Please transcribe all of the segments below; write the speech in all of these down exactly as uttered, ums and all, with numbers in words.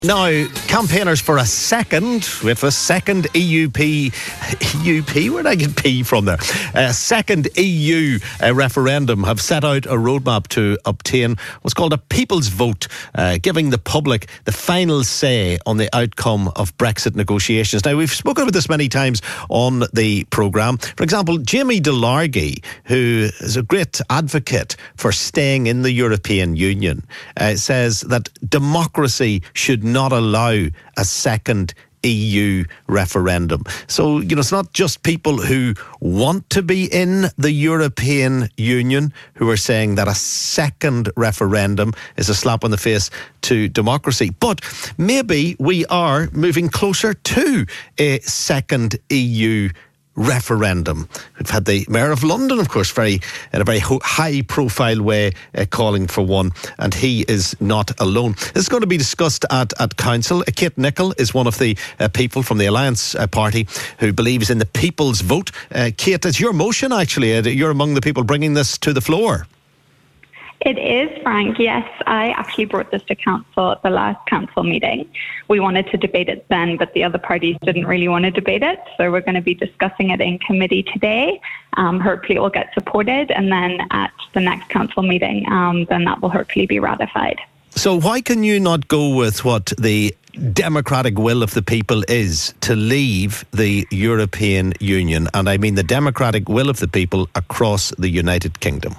Now, campaigners for a second, with a second E U P, E U P, where did I get P from there? A second E U uh, referendum have set out a roadmap to obtain what's called a people's vote, uh, giving the public the final say on the outcome of Brexit negotiations. Now, we've spoken about this many times on the programme. For example, Jamie Delargy, who is a great advocate for staying in the European Union, uh, says that democracy should not allow a second E U referendum. So, you know, it's not just people who want to be in the European Union who are saying that a second referendum is a slap on the face to democracy. But maybe we are moving closer to a second E U referendum. We've had the Mayor of London, of course, very in a very high-profile way uh, calling for one, and he is not alone. This is going to be discussed at, at Council. Uh, Kate Nicholl is one of the uh, people from the Alliance uh, Party who believes in the people's vote. Uh, Kate, it's your motion, actually. Uh, you're among the people bringing this to the floor. It is, Frank. Yes, I actually brought this to council at the last council meeting. We wanted to debate it then, but the other parties didn't really want to debate it. So we're going to be discussing it in committee today. Um, hopefully it will get supported, and then at the next council meeting, um, then that will hopefully be ratified. So why can you not go with what the democratic will of the people is to leave the European Union? And I mean the democratic will of the people across the United Kingdom.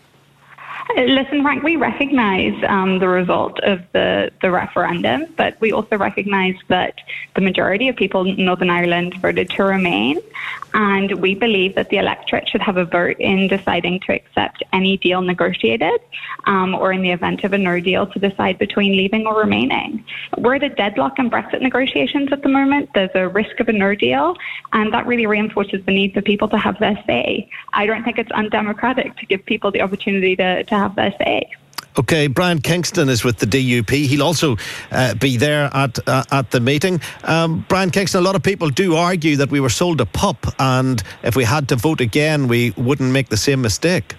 Listen, Frank, we recognise um, the result of the, the referendum, but we also recognise that the majority of people in Northern Ireland voted to remain, and we believe that the electorate should have a vote in deciding to accept any deal negotiated, um, or in the event of a no deal, to decide between leaving or remaining. We're at a deadlock in Brexit negotiations at the moment. There's a risk of a no deal, and that really reinforces the need for people to have their say. I don't think it's undemocratic to give people the opportunity to, to have their say. Okay, Brian Kingston is with the D U P. He'll also uh, be there at uh, at the meeting. Um, Brian Kingston, a lot of people do argue that we were sold a pup, and if we had to vote again, we wouldn't make the same mistake.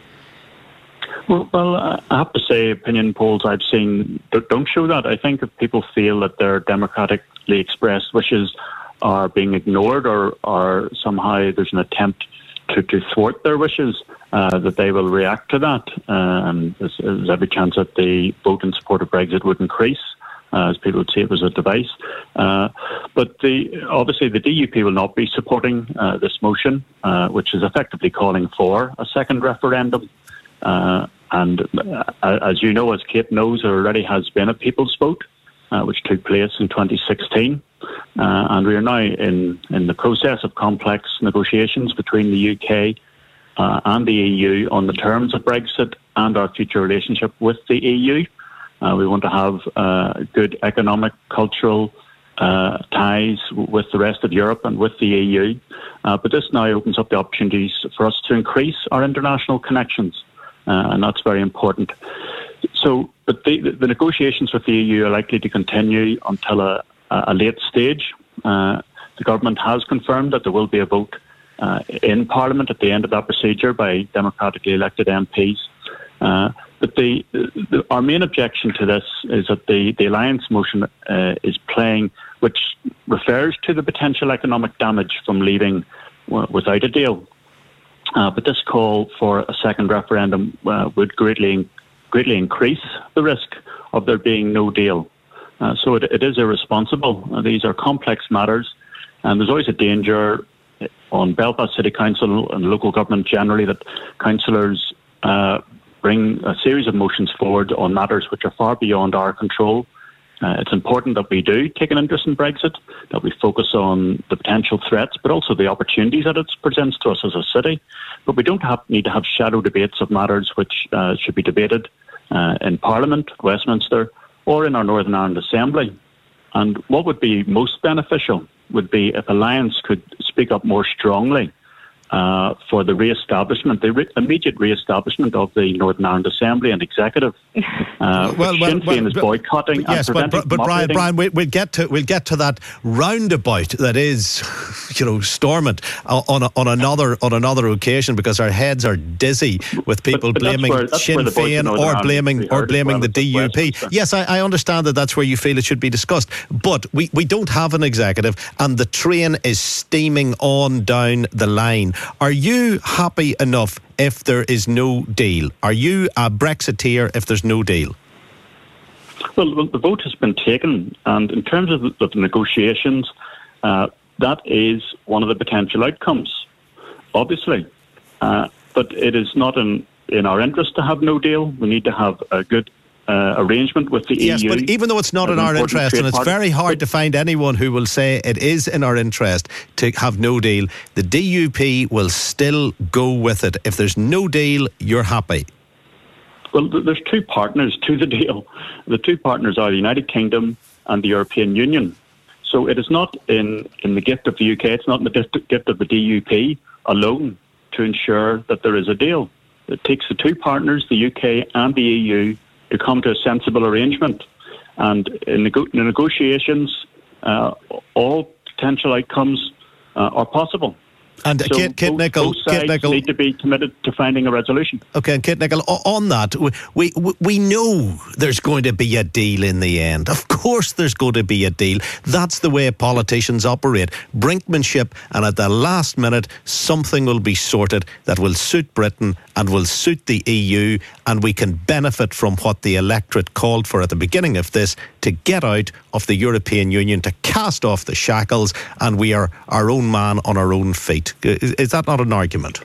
Well, well, I have to say, opinion polls I've seen don't show that. I think if people feel that their democratically expressed wishes are being ignored, or, or somehow there's an attempt to, to thwart their wishes, uh, that they will react to that. Uh, and there's, there's every chance that the vote in support of Brexit would increase, uh, as people would see it as a device. Uh, but the, obviously the D U P will not be supporting uh, this motion, uh, which is effectively calling for a second referendum. Uh, and uh, as you know, as Kate knows, there already has been a people's vote, uh, which took place in twenty sixteen. Uh, and we are now in, in the process of complex negotiations between the U K uh, and the E U on the terms of Brexit and our future relationship with the E U. Uh, we want to have uh, good economic, cultural uh, ties with the rest of Europe and with the E U. Uh, but this now opens up the opportunities for us to increase our international connections, uh, and that's very important. So, but the, the negotiations with the E U are likely to continue until a a late stage. Uh, the government has confirmed that there will be a vote uh, in Parliament at the end of that procedure by democratically elected M Ps. Uh, but the, the, our main objection to this is that the, the Alliance motion uh, is playing, which refers to the potential economic damage from leaving w- without a deal. Uh, but this call for a second referendum uh, would greatly, greatly increase the risk of there being no deal. Uh, so it, it is irresponsible. Uh, these are complex matters, and there's always a danger on Belfast City Council and local government generally that councillors uh, bring a series of motions forward on matters which are far beyond our control. Uh, it's important that we do take an interest in Brexit, that we focus on the potential threats, but also the opportunities that it presents to us as a city. But we don't have, need to have shadow debates of matters which uh, should be debated uh, in Parliament, Westminster, or in our Northern Ireland Assembly. And what would be most beneficial would be if Alliance could speak up more strongly uh, for the re-establishment, the re- immediate re-establishment of the Northern Ireland Assembly and Executive. Uh, well, well, Sinn Féin well, is boycotting. But yes, and but, but, but Brian, Brian, we, we'll get to we'll get to that roundabout that is, you know, Stormont on a, on another on another occasion, because our heads are dizzy with people but, but blaming that's where, that's Sinn Féin or blaming or blaming the D U P. Yes, I, I understand that that's where you feel it should be discussed, but we, we don't have an executive, and the train is steaming on down the line. Are you happy enough if there is no deal? Are you a Brexiteer if there's no deal? Well, well the vote has been taken, and in terms of the, of the negotiations, uh, that is one of the potential outcomes, obviously. Uh, but it is not in, in our interest to have no deal. We need to have a good Uh, arrangement with the yes, E U. Yes, but even though it's not in our interest, and it's partner. very hard to find anyone who will say it is in our interest to have no deal, the D U P will still go with it. If there's no deal, you're happy. Well, there's two partners to the deal. The two partners are the United Kingdom and the European Union. So it is not in, in the gift of the U K, it's not in the gift of the D U P alone to ensure that there is a deal. It takes the two partners, the U K and the E U, to come to a sensible arrangement. And in nego- the negotiations, uh, all potential outcomes uh, are possible. And so Kate, Kate both, Nicholl, both sides Kate Nicholl need to be committed to finding a resolution. Okay, and Kate Nicholl, on that, we, we we know there's going to be a deal in the end. Of course there's going to be a deal. That's the way politicians operate. Brinkmanship, and at the last minute, something will be sorted that will suit Britain and will suit the E U, and we can benefit from what the electorate called for at the beginning of this, to get out of the European Union, to cast off the shackles, and we are our own man on our own feet. Is, is that not an argument?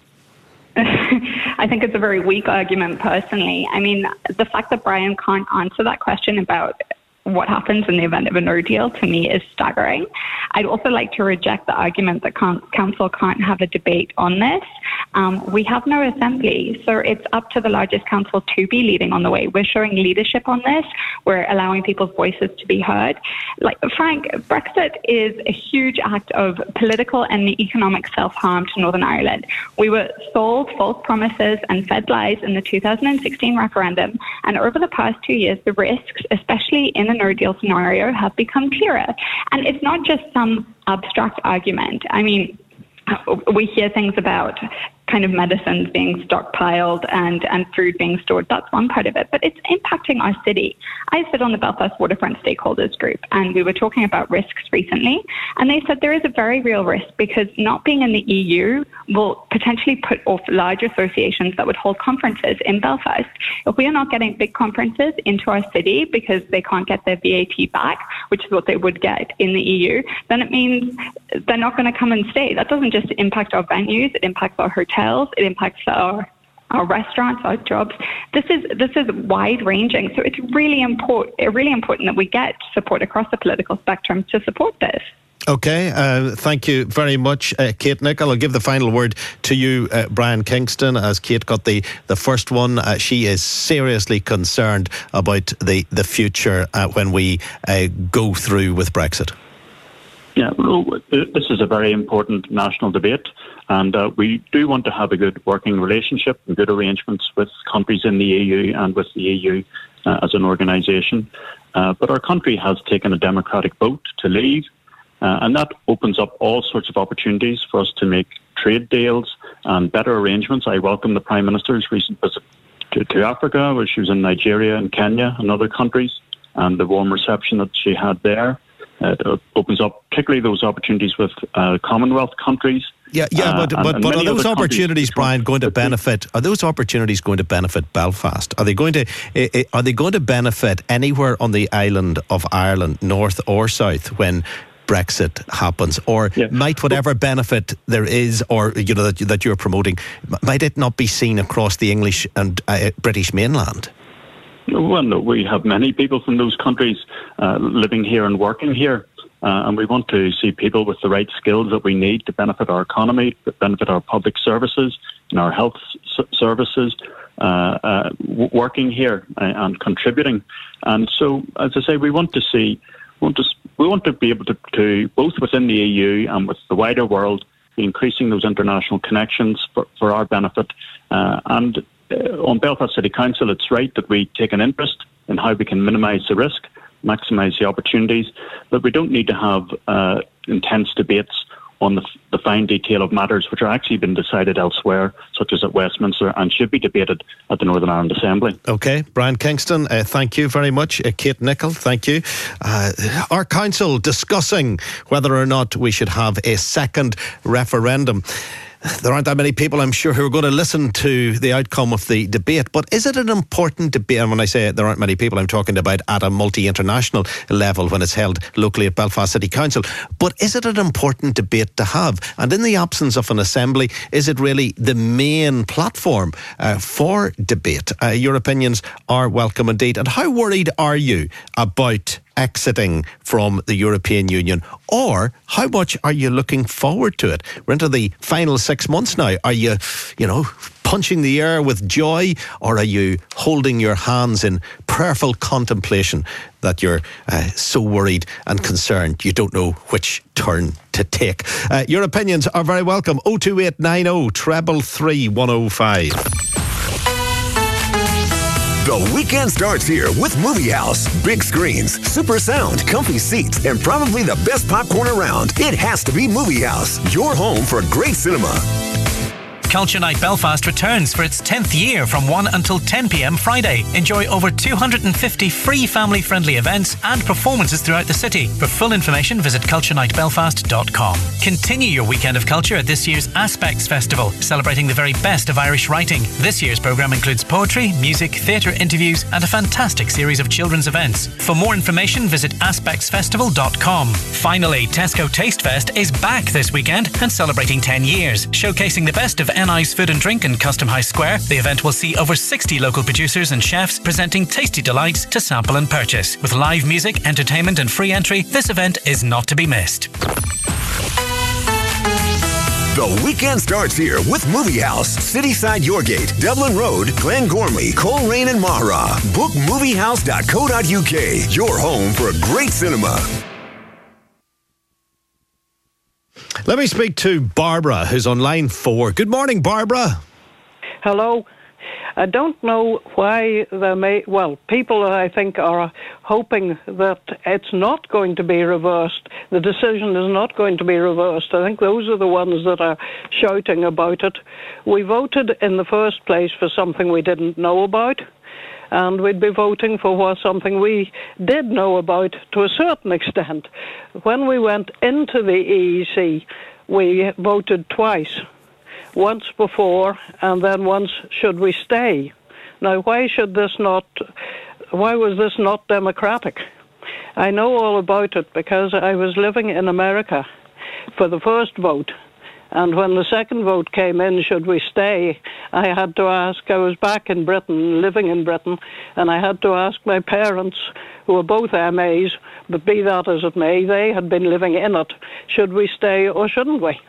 I think it's a very weak argument, personally. I mean, the fact that Brian can't answer that question about what happens in the event of a no deal, to me, is staggering. I'd also like to reject the argument that Council can't have a debate on this. Um, we have no assembly, so it's up to the largest council to be leading on the way. We're showing leadership on this. We're allowing people's voices to be heard. Like Frank, Brexit is a huge act of political and economic self-harm to Northern Ireland. We were sold false promises and fed lies in the two thousand sixteen referendum, and over the past two years, the risks, especially in the no deal scenario, have become clearer. And it's not just some abstract argument. I mean, we hear things about kind of medicines being stockpiled and, and food being stored. That's one part of it, but it's impacting our city. I sit on the Belfast Waterfront Stakeholders Group, and we were talking about risks recently, and they said there is a very real risk because not being in the E U will potentially put off large associations that would hold conferences in Belfast. If we are not getting big conferences into our city because they can't get their V A T back, which is what they would get in the E U, then it means they're not going to come and stay. That doesn't just impact our venues, it impacts our hotels, it impacts our our restaurants, our jobs. This is this is wide ranging. So it's really important really important that we get support across the political spectrum to support this. Okay, uh, thank you very much, uh, Kate Nicholl. I'll give the final word to you, uh, Brian Kingston, as Kate got the, the first one. Uh, she is seriously concerned about the, the future uh, when we uh, go through with Brexit. Yeah, well, this is a very important national debate, and uh, we do want to have a good working relationship and good arrangements with countries in the E U and with the E U uh, as an organisation. Uh, but our country has taken a democratic vote to leave, uh, and that opens up all sorts of opportunities for us to make trade deals and better arrangements. I welcome the Prime Minister's recent visit to, to Africa, where she was in Nigeria and Kenya and other countries, and the warm reception that she had there. Uh, it opens up particularly those opportunities with uh, Commonwealth countries. Yeah, yeah, but uh, but, and, but and are those opportunities, Brian, going to but benefit? Are those opportunities going to benefit Belfast? Are they going to are they going to benefit anywhere on the island of Ireland, north or south, when Brexit happens? Or yeah. might whatever benefit there is, or you know that that you're promoting, might it not be seen across the English and uh, British mainland? Well, no, we have many people from those countries uh, living here and working here, uh, and we want to see people with the right skills that we need to benefit our economy, to benefit our public services and our health s- services, uh, uh, w- working here and, and contributing. And so, as I say, we want to see, want to, we want to be able to, to, both within the E U and with the wider world, be increasing those international connections for, for our benefit. Uh, and uh, on Belfast City Council, it's right that we take an interest in how we can minimise the risk, maximise the opportunities, but we don't need to have uh, intense debates on the, the fine detail of matters which are actually been decided elsewhere, such as at Westminster, and should be debated at the Northern Ireland Assembly. OK, Brian Kingston, uh, thank you very much. Uh, Kate Nicholl, thank you. Uh, our council discussing whether or not we should have a second referendum. There aren't that many people, I'm sure, who are going to listen to the outcome of the debate. But is it an important debate? And when I say there aren't many people, I'm talking about at a multi-international level when it's held locally at Belfast City Council. But is it an important debate to have? And in the absence of an assembly, is it really the main platform uh, for debate? Uh, your opinions are welcome indeed. And how worried are you about exiting from the European Union, or how much are you looking forward to it? We're into the final six months now. Are you, you know, punching the air with joy, or are you holding your hands in prayerful contemplation that you're uh, so worried and concerned you don't know which turn to take? Uh, your opinions are very welcome. oh two eight nine oh, three three, one oh five. The weekend starts here with Movie House. Big screens, super sound, comfy seats, and probably the best popcorn around. It has to be Movie House, your home for great cinema. Culture Night Belfast returns for its tenth year from one until ten p.m. Friday. Enjoy over two hundred fifty free family-friendly events and performances throughout the city. For full information, visit culture night belfast dot com. Continue your weekend of culture at this year's Aspects Festival, celebrating the very best of Irish writing. This year's programme includes poetry, music, theatre interviews and a fantastic series of children's events. For more information, visit aspects festival dot com. Finally, Tesco Taste Fest is back this weekend and celebrating ten years, showcasing the best of N I's Food and Drink in Custom House Square. The event will see over sixty local producers and chefs presenting tasty delights to sample and purchase. With live music, entertainment and free entry, this event is not to be missed. The weekend starts here with Movie House, Cityside Yorgate, Dublin Road, Glengormley, Coleraine and Mahra. Book movie house dot co dot uk, your home for great cinema. Let me speak to Barbara, who's on line four. Good morning, Barbara. Hello. I don't know why there may... Well, people, I think, are hoping that it's not going to be reversed. The decision is not going to be reversed. I think those are the ones that are shouting about it. We voted in the first place for something we didn't know about, and we'd be voting for what something we did know about to a certain extent. When we went into the E E C, we voted twice. Once before, and then once should we stay. Now, why should this not, why was this not democratic? I know all about it because I was living in America for the first vote. And when the second vote came in, should we stay, I had to ask, I was back in Britain, living in Britain, and I had to ask my parents, who were both M As, but be that as it may, they had been living in it, should we stay or shouldn't we?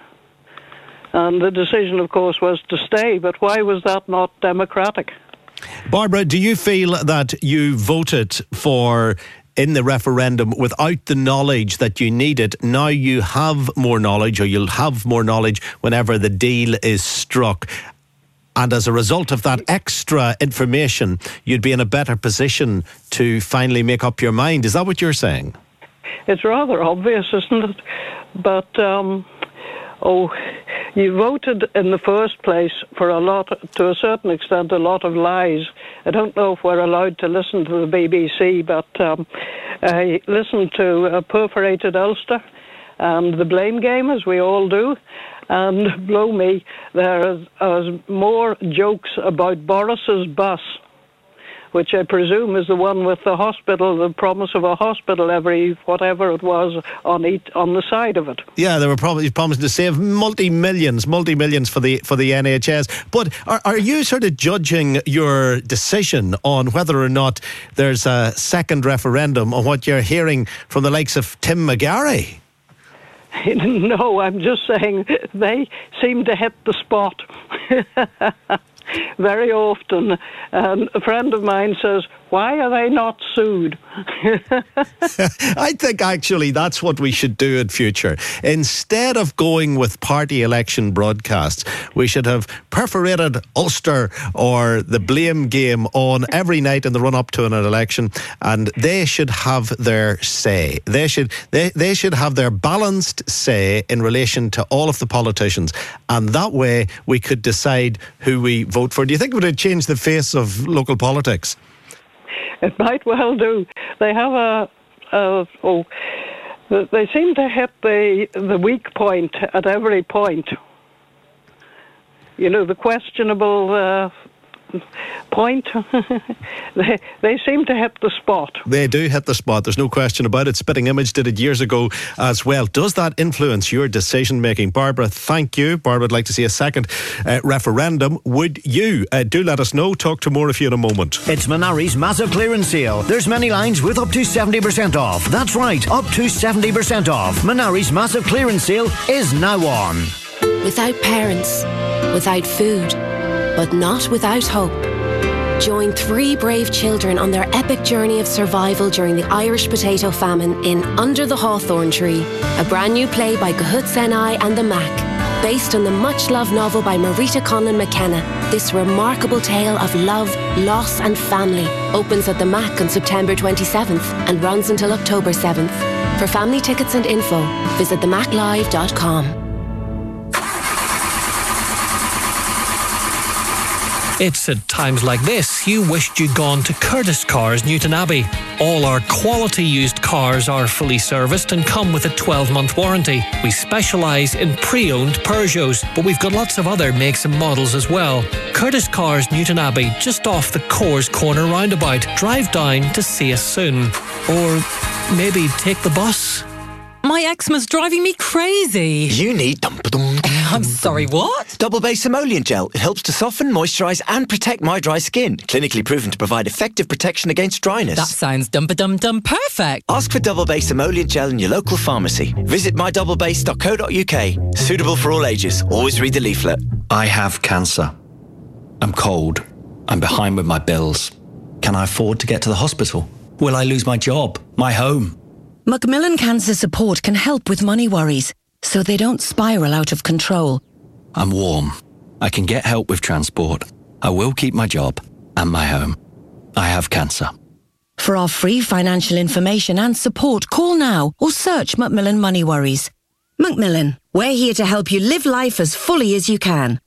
And the decision, of course, was to stay, but why was that not democratic? Barbara, do you feel that you voted for in the referendum without the knowledge that you needed? Now you have more knowledge, or you'll have more knowledge whenever the deal is struck. And as a result of that extra information, you'd be in a better position to finally make up your mind. Is that what you're saying? It's rather obvious, isn't it? But, um, oh, you voted in the first place for a lot, to a certain extent, a lot of lies. I don't know if we're allowed to listen to the B B C, but um, I listened to uh, Perforated Ulster and The Blame Game, as we all do. And blow me, there is, is more jokes about Boris's bus, which I presume is the one with the hospital, the promise of a hospital every whatever it was on each, on the side of it. Yeah, they were probably promising to save multi millions, multi millions for the for the N H S. But are are you sort of judging your decision on whether or not there's a second referendum on what you're hearing from the likes of Tim McGarry? No, I'm just saying they seem to hit the spot. very often. And a friend of mine says, why are they not sued? I think actually that's what we should do in future. Instead of going with party election broadcasts, we should have perforated Ulster or the blame game on every night in the run-up to an election, and they should have their say. They should they, they should have their balanced say in relation to all of the politicians, and that way we could decide who we vote for. Do you think it would change the face of local politics? It might well do. They have a, a oh, they seem to hit the the weak point at every point. You know, the questionable uh, point. they they seem to hit the spot. They do hit the spot. There's no question about it. Spitting Image did it years ago as well. Does that influence your decision making? Barbara, thank you. Barbara would like to see a second uh, referendum. Would you? Uh, do let us know. Talk to more of you in a moment. It's Minari's massive clearance sale. There's many lines with up to seventy percent off. That's right, up to seventy percent off. Minari's massive clearance sale is now on. Without parents, without food, but not without hope. Join three brave children on their epic journey of survival during the Irish potato famine in Under the Hawthorn Tree, a brand new play by Cahoot Senai and the Mac, based on the much-loved novel by Marita Conlon McKenna. This remarkable tale of love, loss and family opens at the Mac on September twenty-seventh and runs until October seventh. For family tickets and info, visit the mac live dot com. It's at times like this you wished you'd gone to Curtis Cars Newtonabbey. All our quality used cars are fully serviced and come with a twelve-month warranty. We specialise in pre-owned Peugeots, but we've got lots of other makes and models as well. Curtis Cars Newtonabbey, just off the Coors Corner roundabout. Drive down to see us soon. Or maybe take the bus. My eczema's driving me crazy. You need dum dum. I'm sorry, what? Double Base Emollient Gel. It helps to soften, moisturise and protect my dry skin. Clinically proven to provide effective protection against dryness. That sounds dum-ba-dum-dum perfect. Ask for Double Base Emollient Gel in your local pharmacy. Visit my double base dot co dot uk. Suitable for all ages. Always read the leaflet. I have cancer. I'm cold. I'm behind with my bills. Can I afford to get to the hospital? Will I lose my job? My home? Macmillan Cancer Support can help with money worries, so they don't spiral out of control. I'm warm. I can get help with transport. I will keep my job and my home. I have cancer. For our free financial information and support, call now or search Macmillan Money Worries. Macmillan, we're here to help you live life as fully as you can.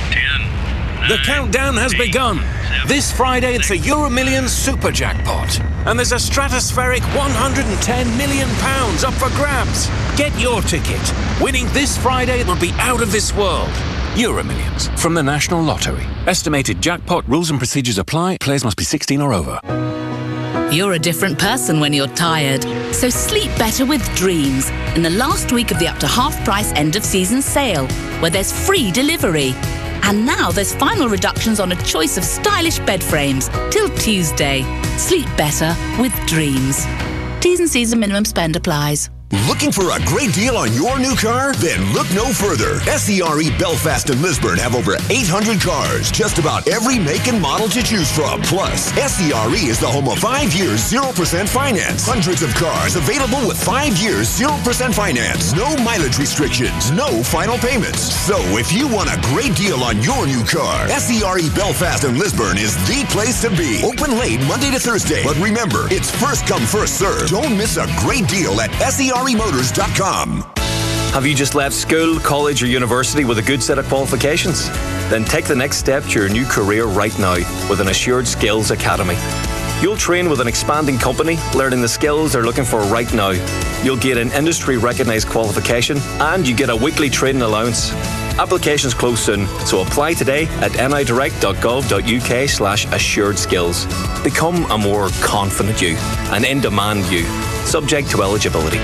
The countdown has begun. This Friday it's a Euro Millions Super Jackpot. And there's a stratospheric one hundred ten million pounds up for grabs. Get your ticket. Winning this Friday will be out of this world. Euro Millions from the National Lottery. Estimated jackpot rules and procedures apply. Players must be sixteen or over. You're a different person when you're tired. So sleep better with Dreams in the last week of the up to half price end of season sale, where there's free delivery. And now there's final reductions on a choice of stylish bed frames till Tuesday. Sleep better with Dreams. T's and C's and minimum spend applies. Looking for a great deal on your new car? Then look no further. S E R E Belfast and Lisburn have over eight hundred cars, just about every make and model to choose from. Plus, S E R E is the home of five years, zero percent finance. Hundreds of cars available with five years, zero percent finance. No mileage restrictions, no final payments. So if you want a great deal on your new car, S E R E Belfast and Lisburn is the place to be. Open late Monday to Thursday. But remember, it's first come, first served. Don't miss a great deal at S E R E motors dot com. Have you just left school, college or university with a good set of qualifications? Then take the next step to your new career right now with an Assured Skills Academy. You'll train with an expanding company, learning the skills they're looking for right now. You'll get an industry recognised qualification and you get a weekly training allowance. Applications close soon, so apply today at n i direct dot gov dot u k slash assured skills. Become a more confident you, an in-demand you, subject to eligibility.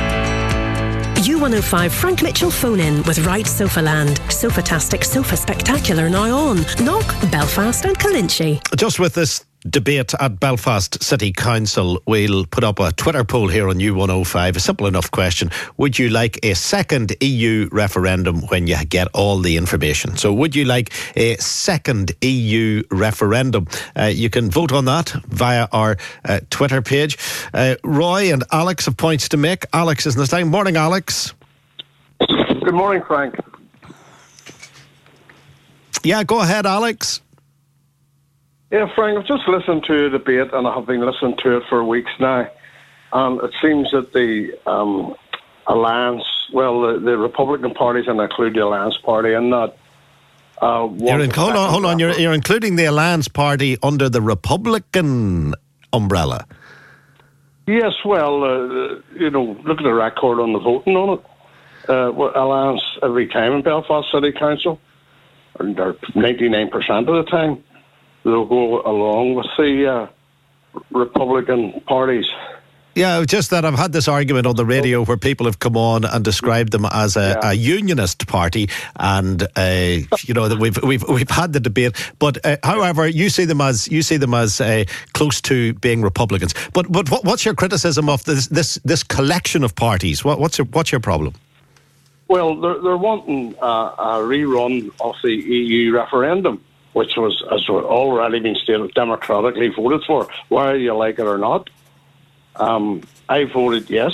U one oh five Frank Mitchell phone in with Right Sofa Land. Sofatastic, Sofa Spectacular now on Knock, Belfast and Calinchi. Just with this debate at Belfast City Council. We'll put up a Twitter poll here on U one oh five. A simple enough question. Would you like a second E U referendum when you get all the information? So would you like a second E U referendum? Uh, you can vote on that via our uh, Twitter page. Uh, Roy and Alex have points to make. Alex is in this line. Morning, Alex. Good morning, Frank. Yeah, go ahead, Alex. Yeah, Frank, I've just listened to a debate, and I have been listening to it for weeks now. And it seems that the um, alliance, well, the, the Republican parties, and I include the Alliance Party in that. Uh, you're in, hold on, hold on. You're, you're including the Alliance Party under the Republican umbrella. Yes, well, uh, you know, look at the record on the voting on it. Uh, well, Alliance every time in Belfast City Council, and they're ninety-nine percent of the time, they'll go along with the uh, Republican parties. Yeah, just that I've had this argument on the radio where people have come on and described them as a, yeah. a unionist party, and uh, you know that we've we've we've had the debate. But uh, however, you see them as you see them as uh, close to being Republicans. But but what, what's your criticism of this this this collection of parties? What, what's your what's your problem? Well, they're they're wanting uh, a rerun of the E U referendum, which was, as already been stated, democratically voted for, whether you like it or not. Um, I voted yes.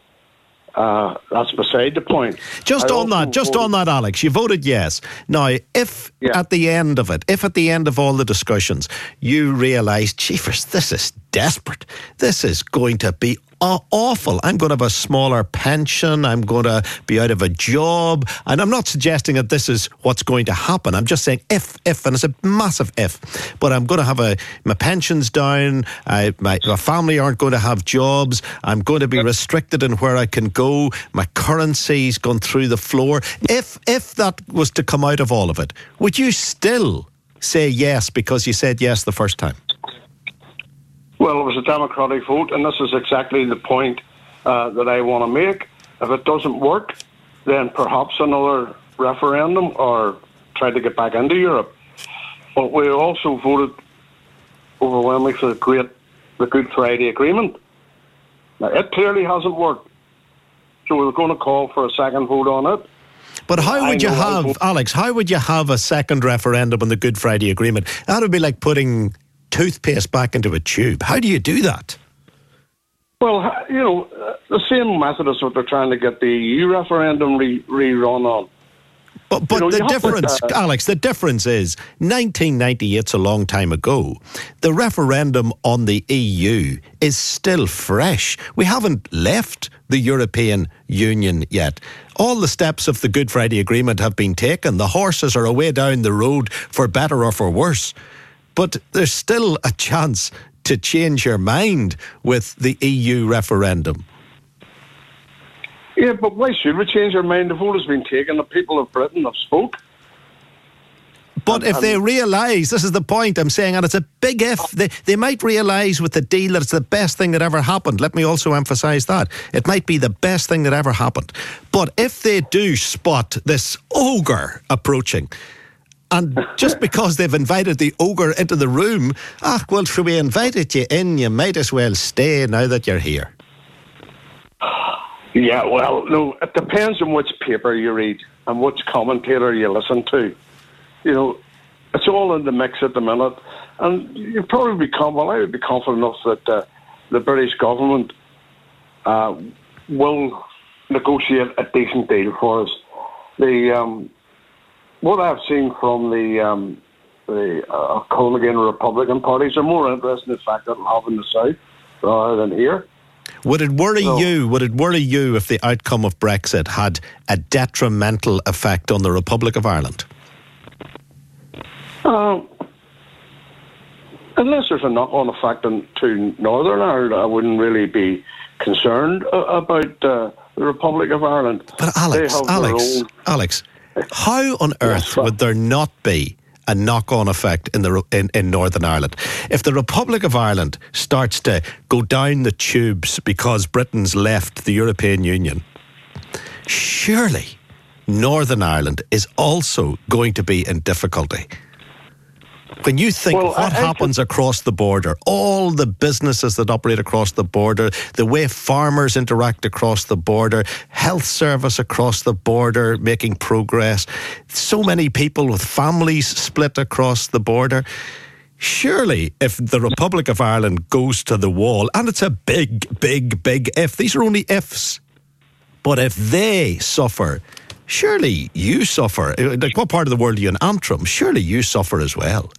Uh, that's beside the point. Just I on that, just on that, Alex, you voted yes. Now, if yeah. at the end of it, if at the end of all the discussions, you realise, jeepers, this is desperate. This is going to be Uh, awful. I'm going to have a smaller pension. I'm going to be out of a job. And I'm not suggesting that this is what's going to happen. I'm just saying if, if, and it's a massive if. But I'm going to have a, my pension's down. I, my, my family aren't going to have jobs. I'm going to be restricted in where I can go. My currency's gone through the floor. If, if that was to come out of all of it, would you still say yes because you said yes the first time? Well, it was a democratic vote, and this is exactly the point uh, that I want to make. If it doesn't work, then perhaps another referendum or try to get back into Europe. But we also voted overwhelmingly for the, great, the Good Friday Agreement. Now, it clearly hasn't worked. So we're going to call for a second vote on it. But how would you have, Alex, how would you have a second referendum on the Good Friday Agreement? That would be like putting toothpaste back into a tube. How do you do that? Well, you know, the same method as what they're trying to get the E U referendum re- rerun on. But, but you know, the difference, to, uh, Alex, the difference is nineteen ninety-eight's a long time ago. The referendum on the E U is still fresh. We haven't left the European Union yet. All the steps of the Good Friday Agreement have been taken. The horses are away down the road, for better or for worse. But there's still a chance to change your mind with the E U referendum. Yeah, but why should we change our mind? The vote has been taken. The people of Britain have spoke. But and, if they realise, this is the point I'm saying, and it's a big if, they, they might realise with the deal that it's the best thing that ever happened. Let me also emphasise that. It might be the best thing that ever happened. But if they do spot this ogre approaching, and just because they've invited the ogre into the room, ah, well, should we invited you in, you might as well stay now that you're here. Yeah, well, no, it depends on which paper you read and which commentator you listen to. You know, it's all in the mix at the minute. And you'd probably be confident, well, I would be confident enough that uh, the British government uh, will negotiate a decent deal for us. The... Um, What I've seen from the um, the uh, Coalition Republican parties are more interested in the fact that it'll have in the South rather than here. Would it worry so, you? Would it worry you if the outcome of Brexit had a detrimental effect on the Republic of Ireland? Uh, unless there's a knock-on effect on, to Northern Ireland, I wouldn't really be concerned uh, about uh, the Republic of Ireland. But Alex, Alex, Alex. How on earth would there not be a knock-on effect in the in, in Northern Ireland if the Republic of Ireland starts to go down the tubes because Britain's left the European Union? Surely Northern Ireland is also going to be in difficulty. When you think Well, what I- I happens across the border, all the businesses that operate across the border, the way farmers interact across the border, health service across the border making progress, so many people with families split across the border. Surely, if the Republic of Ireland goes to the wall, and it's a big, big, big if, these are only ifs, but if they suffer, surely you suffer. Like, what part of the world are you in? Antrim? Surely you suffer as well.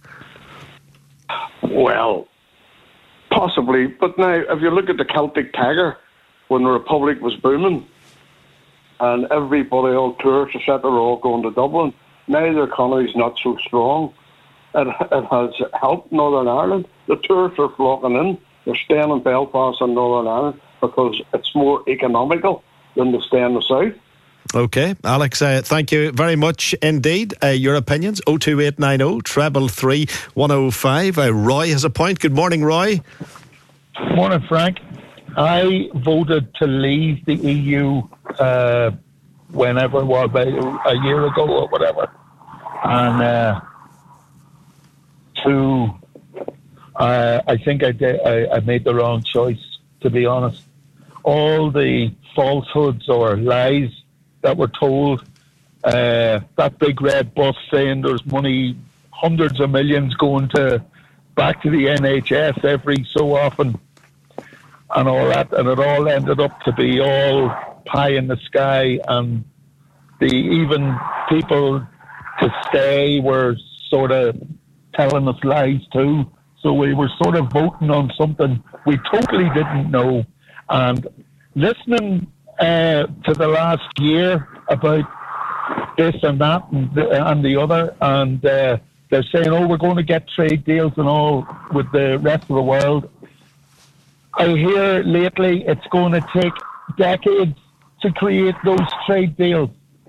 Well, possibly. But now, if you look at the Celtic Tiger, when the Republic was booming, and everybody, all tourists, et cetera, were all going to Dublin, now the economy's not so strong. It, it has helped Northern Ireland. The tourists are flocking in. They're staying in Belfast and Northern Ireland because it's more economical than to stay in the south. Okay, Alex, uh, thank you very much indeed. Uh, your opinions, oh two eight nine oh, treble three, one oh five. Uh, Roy has a point. Good morning, Roy. Morning, Frank. I voted to leave the E U uh, whenever, well, about a year ago or whatever. And uh, to, uh, I think I, did, I, I made the wrong choice, to be honest. All the falsehoods or lies that were told, uh, that big red bus saying there's money, hundreds of millions going to back to the N H S every so often, and all that, and it all ended up to be all pie in the sky, and the even people to stay were sort of telling us lies too. So we were sort of voting on something we totally didn't know, and listening Uh, to the last year about this and that and the, and the other, and uh, they're saying, oh, we're going to get trade deals and all with the rest of the world. I hear lately it's going to take decades to create those trade deals.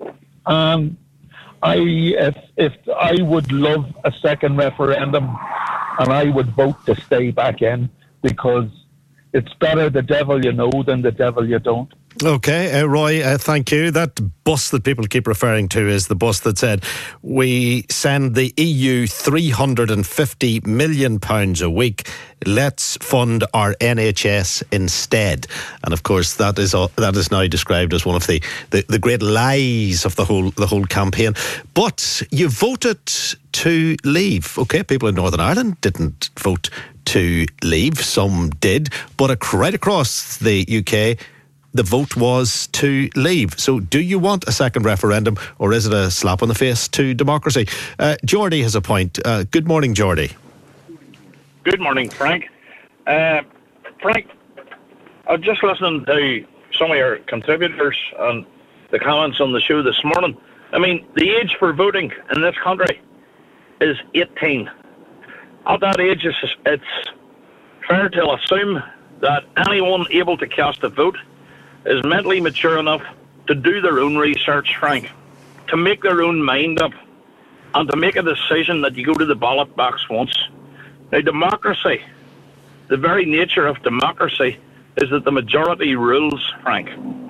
Um, I, if, if I would love a second referendum, and I would vote to stay back in, because it's better the devil you know than the devil you don't. Okay, uh, Roy, uh, thank you. That bus that people keep referring to is the bus that said we send the E U three hundred fifty million pounds a week. Let's fund our N H S instead. And of course, that is uh, that is now described as one of the, the, the great lies of the whole the whole campaign. But you voted to leave. Okay, people in Northern Ireland didn't vote to leave. Some did, but right across the U K, the vote was to leave. So do you want a second referendum, or is it a slap on the face to democracy? Uh, Geordie has a point. Uh, good morning, Geordie. Good morning, Frank. Uh, Frank, I was just listening to some of your contributors and the comments on the show this morning. I mean, the age for voting in this country is eighteen. At that age, it's, it's fair to assume that anyone able to cast a vote is mentally mature enough to do their own research, Frank, to make their own mind up, and to make a decision that you go to the ballot box once. Now, democracy, the very nature of democracy is that the majority rules, Frank.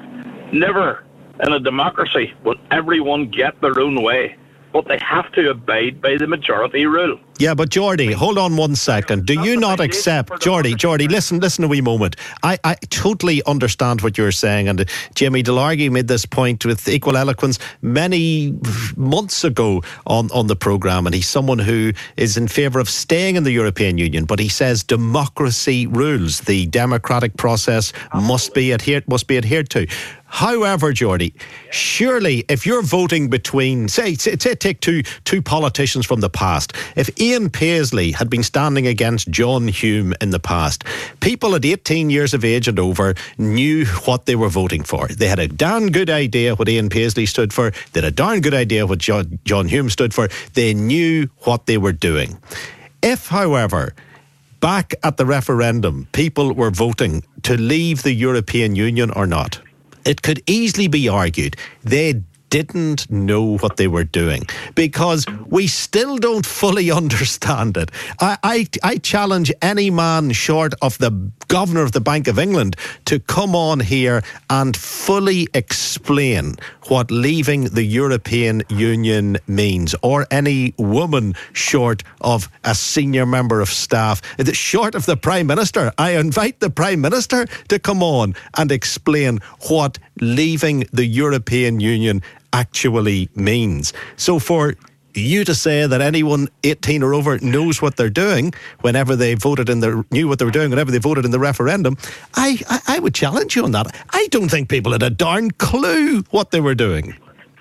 Never in a democracy will everyone get their own way, but they have to abide by the majority rule. Yeah, but Geordie, hold on one second. Do you not accept, Geordie, Geordie, listen, listen a wee moment. I, I totally understand what you're saying, and Jamie Delargy made this point with equal eloquence many months ago on, on the programme, and he's someone who is in favour of staying in the European Union, but he says democracy rules. The democratic process must be adhered, must be adhered to. However, Geordie, surely if you're voting between, say, say, say take two two politicians from the past, if Ian Paisley had been standing against John Hume in the past, people at eighteen years of age and over knew what they were voting for. They had a darn good idea what Ian Paisley stood for. They had a darn good idea what John, John Hume stood for. They knew what they were doing. If, however, back at the referendum, people were voting to leave the European Union or not, it could easily be argued they didn't know what they were doing, because we still don't fully understand it. I, I, I challenge any man short of the Governor of the Bank of England to come on here and fully explain what leaving the European Union means, or any woman short of a senior member of staff, short of the Prime Minister. I invite the Prime Minister to come on and explain what leaving the European Union actually means. So for you to say that anyone eighteen or over knows what they're doing whenever they voted in the knew what they were doing whenever they voted in the referendum, I, I, I would challenge you on that. I don't think people had a darn clue what they were doing.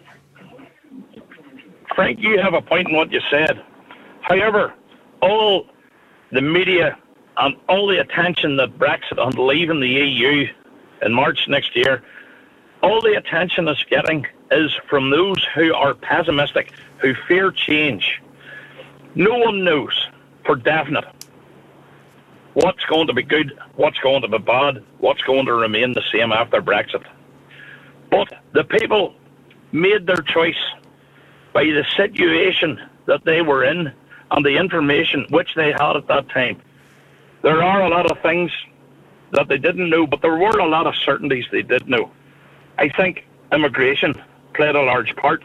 Frank, you have a point in what you said. However, all the media and all the attention that Brexit and leaving the E U in March next year, all the attention it's getting is from those who are pessimistic, who fear change. No one knows for definite what's going to be good, what's going to be bad, what's going to remain the same after Brexit. But the people made their choice by the situation that they were in and the information which they had at that time. There are a lot of things that they didn't know, but there were a lot of certainties they did know. I think immigration played a large part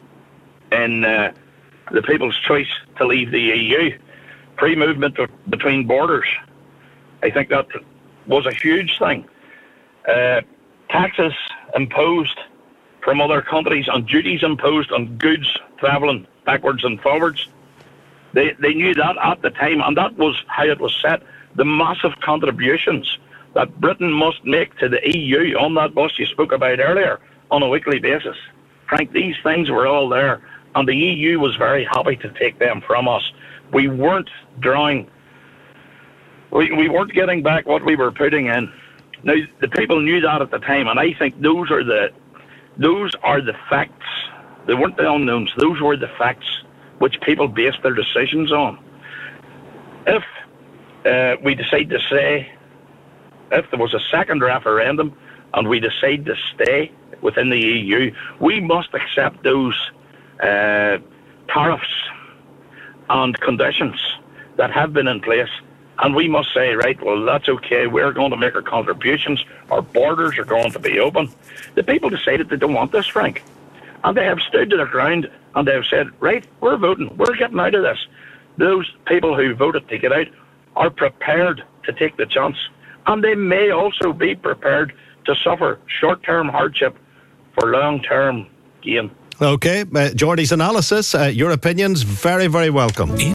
in uh, the people's choice to leave the E U. Free movement between borders, I think that was a huge thing. Uh, taxes imposed from other countries and duties imposed on goods travelling backwards and forwards. They, they knew that at the time, and that was how it was set. The massive contributions that Britain must make to the E U on that bus you spoke about earlier on a weekly basis. Frank, these things were all there, and the E U was very happy to take them from us. We weren't drawing, we, we weren't getting back what we were putting in. Now, the people knew that at the time, and I think those are the, those are the facts. They weren't the unknowns. Those were the facts which people based their decisions on. If uh, we decide to say, if there was a second referendum and we decide to stay within the E U, we must accept those uh, tariffs and conditions that have been in place, and we must say, right, well, that's okay, we're going to make our contributions, our borders are going to be open. The people decided they don't want this, Frank, and they have stood to their ground and they have said, right, we're voting, we're getting out of this. Those people who voted to get out are prepared to take the chance, and they may also be prepared to suffer short-term hardship for long-term gain. Okay, uh, Geordie's analysis, uh, your opinions, very, very welcome.